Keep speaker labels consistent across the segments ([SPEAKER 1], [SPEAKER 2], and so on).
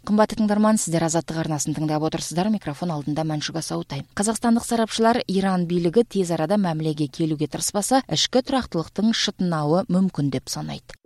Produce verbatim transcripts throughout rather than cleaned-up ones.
[SPEAKER 1] Қымбатты тыңдарман, сіздер Азаттық арнасын тыңдап отырсыздар. Микрофон алдында Мәншүк Асаутай. Қазақстандық сарапшылар Иран билігі тез арада мәмілеге келуге тырыспаса, ішкі тұрақтылықтың шытынауы мүмкін деп санайды.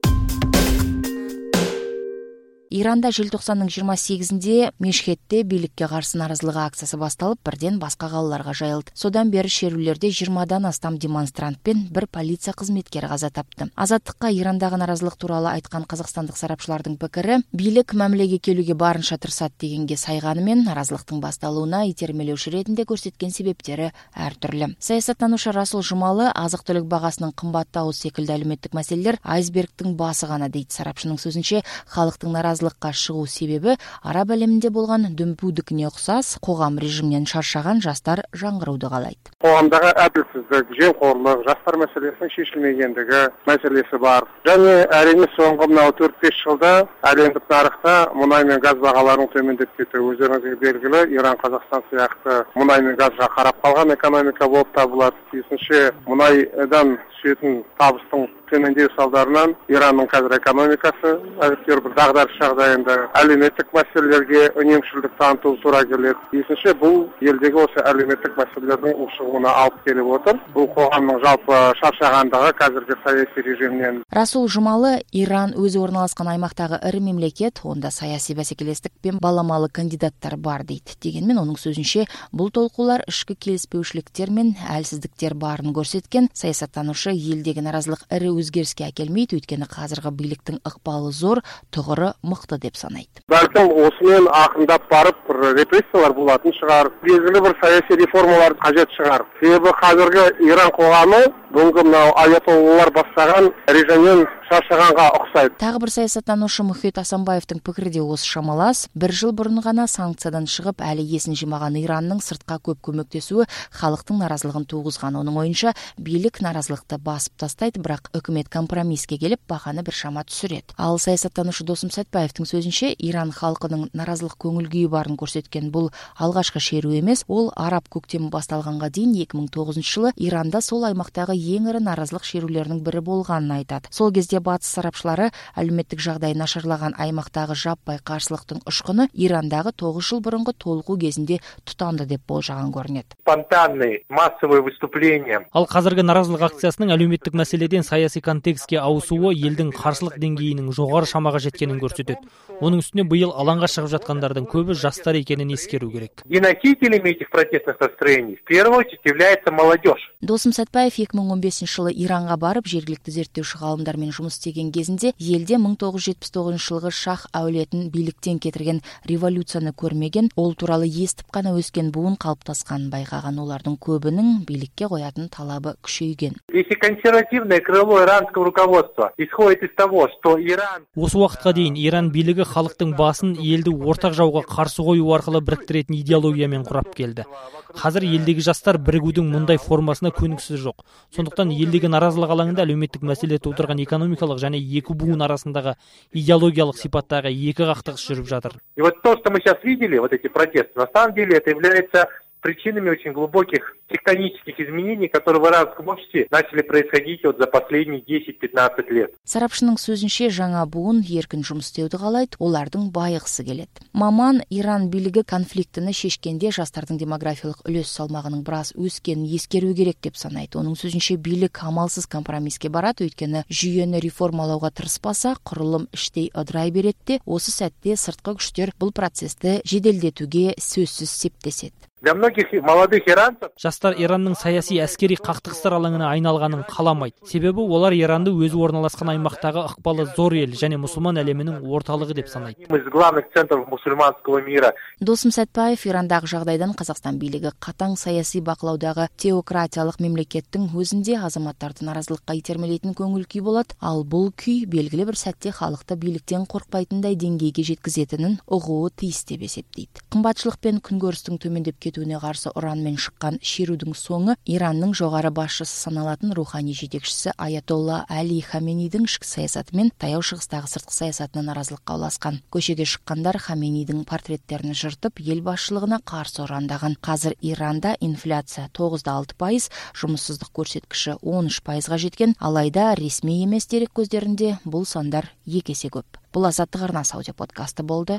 [SPEAKER 1] Иранда желтоқсанның жиырма сегізінде Мешхетте билікке қарсы наразылығы акциясы басталып, бірден басқа қалаларға жайылды. Содан бері шерулерде жиырмадан астам демонстрант пен бір полиция қызметкері қаза тапты. Азаттыққа Ирандағы наразылық туралы айтқан қазақстандық сарапшылардың пікірі, билік мәмілеге келуге барынша тырысады дегенге сайғанымен, наразылықтың басталуына итермелеуші ретінде көрсеткен себептері әртүрлі. Саясаттанушы Расул Жұмалы азық-түлік бағасының қымбаттауы секілді әлеуметтік мәселелер айсбергтің басы ғана дейді. Сарапшының сөзінше, халықтың наразылығы наразылыққа шығу себебі араб әлемінде болған дүмпудікіне ұқсас, қоғам режимнен шаршаған жастар жаңғыруды қалайды.
[SPEAKER 2] Қоғамдағы әділсіздік, жемқорлық, жастар мәселесінің шешілмегендігі мәселесі бар. Және әрине соңғы мынау төрт-бес жылда әлемдік нарықта мұнай мен газ бағаларының төмендеп кетуі өздеріңізге белгілі. Иран, Қазақстан сияқты мұнай мен газға қарап қалған экономика болып табылады. Тиісінше мұнайдан түсетін табыстың төмендеу салдарынан Иранның қазір экономикасы әзір бір дағдарыс жағдайында, әлеуметтік мәселелерге үнемшілдік таныту тура келеді. Тиісінше бұл елдегі осы әлеуметтік мәселелердің ушығуына алып келіп отыр. Бұл қоғамның жалпы шаршағандығы қазіргі саяси режимнен.
[SPEAKER 1] Расул Жұмалы, Иран өзі орналасқан аймақтағы ірі мемлекет, онда саяси бәсекелестік пен баламалы кандидаттар бар дейді. Дегенмен оның сөзінше, бұл толқулар ішкі келіспеушіліктер мен әлсіздіктер барын көрсеткен. Саясаттанушы елдегі наразылық ірі өзгеріске әкелмейді, өйткені қазіргі биліктің ықпалы зор, тұғыры мықты деп санайды.
[SPEAKER 2] Бәлкім осымен ақындап барып репрессиялар болатын шығар, белгілі бір саяси реформалар қажет шығар. Себебі қазіргі Иран қоғамы бүгінгі мынау аятоллалар бастаған режимнен шаршағанға ұқсайды.
[SPEAKER 1] Тағы бір саясаттанушы Мұхит Асанбаевтың пікірі де осы шамалас. Бір жыл бұрын ғана санкциядан шығып, әлі есін жимаған Иранның сыртқа көп көмектесуі халықтың наразылығын туғызған. Оның ойынша, билік наразылықты басып тастайды, бірақ үкімет компромиске келіп, бағаны бір шама түсіреді. Ал саясаттанушы Досым Сәтбаевтың сөзінше, Иран халқының наразылық көңіл күйі барын көрсеткен бұл алғашқы шеру емес, ол араб көктемі басталғанға дейін екі мың тоғызыншы жылы Иранда сол аймақтағы ең ірі наразылық шерулерінің бірі болғанын айтады. Сол кезде батыс сарапшылары әлеуметтік жағдай нашарлаған аймақтағы жаппай қарсылықтың ұшқыны Ирандағы тоғыз жыл бұрынғы толқу кезінде тұтанды деп болжаған көрінеді.
[SPEAKER 3] Спонтанные массовые выступления.
[SPEAKER 4] Ал қазіргі наразылық акциясының әлеуметтік мәселеден саяси контекстке ауысуы елдің қарсылық деңгейінің жоғары шамаға жеткенін көрсетеді. Оның үстіне биыл алаңға шығып жатқандардың көбі жастар екенін ескеру керек.
[SPEAKER 3] И носителями этих протестных настроений в первую очередь является молодежь.
[SPEAKER 1] Досым Сәтбаев екі мың он бесінші жылы Иранға барып, жергілікті зерттеуші ғалымдармен жұмыс істеген кезінде елде мың тоғыз жүз жетпіс тоғызыншы жылғы шах әулетін биліктен кетірген революцияны көрмеген, ол туралы естіп қана өскен буын қалыптасқанын байқаған. Олардың көбінің билікке қоятын талабы күшейген.
[SPEAKER 3] Если консервативное крыло иранского руководства исходит из того, что Иран...
[SPEAKER 4] Осы уақытқа дейін Иран билігі халықтың басын елді ортақ жауға қарсы қою арқылы біріктіретін идеологиямен құрап келді. Қазір елдегі жастар бірігудің мұндай формасына көніксіз жоқ. Сондықтан елдегі наразылық алаңында әлеуметтік мәселе тудырған экономикалық және екі буын арасындағы идеологиялық сипаттағы екі қақтығыс жүріп жатыр.
[SPEAKER 3] И вот то, что мы сейчас видели, вот эти протесты, на самом деле это является причинами очень глубоких тектонических изменений, которые в иранском обществе начали происходить вот за последние десять-пятнадцать лет.
[SPEAKER 1] Сарапшының сөзінше, жаңа буын еркін жұмыс істеуді қалайды, олардың байығысы келеді. Маман Иран билігі конфликтіні шешкенде жастардың демографиялық үлес салмағының біраз өскенін ескеру керек деп санайды. Оның сөзінше, билік амалсыз компромиске барады, өйткені жүйені реформалауға тырыспаса, құрылым іштей ыдырай береді. Осы сәтте сыртқы күштер бұл процесті жеделдетуге сөзсіз септеседі.
[SPEAKER 3] Для многих молодых иранцев
[SPEAKER 4] жастар Иранның саяси әскери қақтығыстар алаңына айналғанын қаламайды. Себебі олар Иранды өзі орналасқан аймақтағы ықпалы зор ел және мұсылман әлемінің орталығы деп санайды.
[SPEAKER 3] Из главных центров мусульманского мира.
[SPEAKER 1] Досым Сәтбаев Ирандағы жағдайдан Қазақстан билігі қатаң саяси бақылаудағы теократиялық мемлекеттің өзінде азаматтарды наразылыққа итермелейтін көңіл күй болады, ал бұл күй белгілі бір сәтте халықты биліктен қорықпайтындай деңгейге жеткізетінін ұғуы тиіс деп есептейді. Қымбатшылық пен күнкөрістің төмендеп кетуіне қарсы ұранмен шыққан шерудің соңы Иранның жоғары басшысы саналатын рухани жетекшісі Аятолла Али Хаменейдің ішкі саясаты мен таяу шығыстағы сыртқы саясатына наразылыққа ұласқан. Көшеге шыққандар Хаменейдің портреттерін жыртып, ел басшылығына қарсы ұрандаған. Қазір Иранда инфляция тоғыз да алты пайыз, жұмыссыздық көрсеткіші он үш пайызға жеткен, алайда ресми емес дерек көздерінде бұл сандар екі есе көп. Бұл Азаттық арнасы аудиоподкасты болды.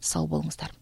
[SPEAKER 1] сау болыңыздар.